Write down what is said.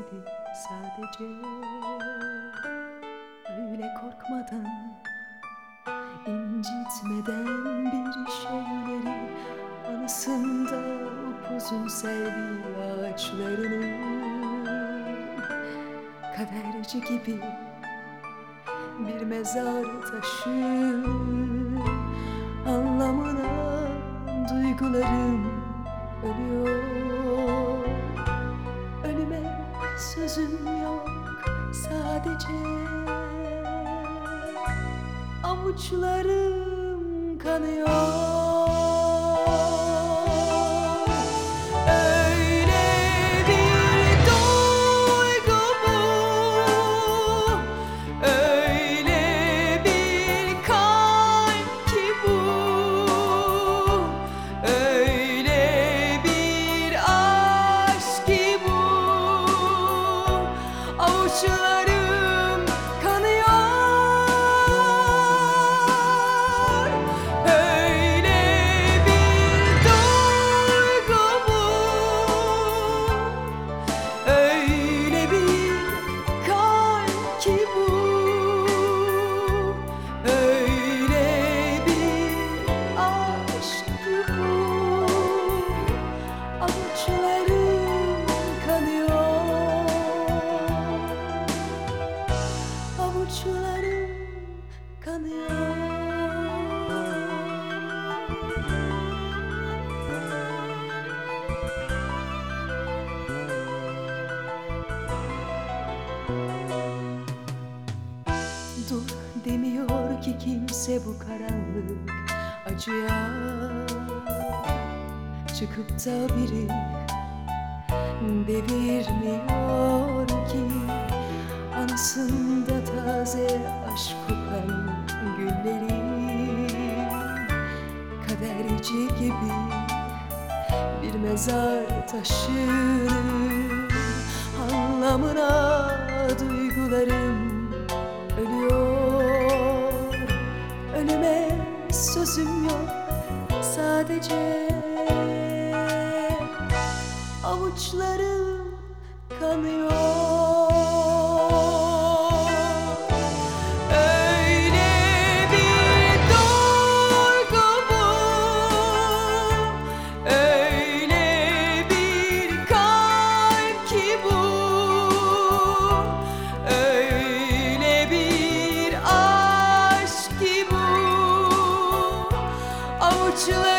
sevgi sadece. Öyle korkmadan, incitmeden bir şeyleri, anısında upuzun sevgi ağaçlarını, kaderci gibi bir mezar taşı anlamına duygularım ölüyor. Ölüme sözüm yok sadece, avuçlarım kanıyor. Avuçlarım kanıyor. Öyle bir duygu bu, öyle bir kalp ki bu, öyle bir aşk ki bu. Avuçlarım kanıyor. Avuçlarım kanıyor. Dur demiyor ki kimse bu karanlık acıya. Çıkıp da biri devirmiyor ki anısında taze aşk kokan gülleri. Kaderci gibi bir mezar taşını anlamına duygularım ölüyor. Ölüme sözüm yok sadece, avuçlarım kanıyor. Avuçlarım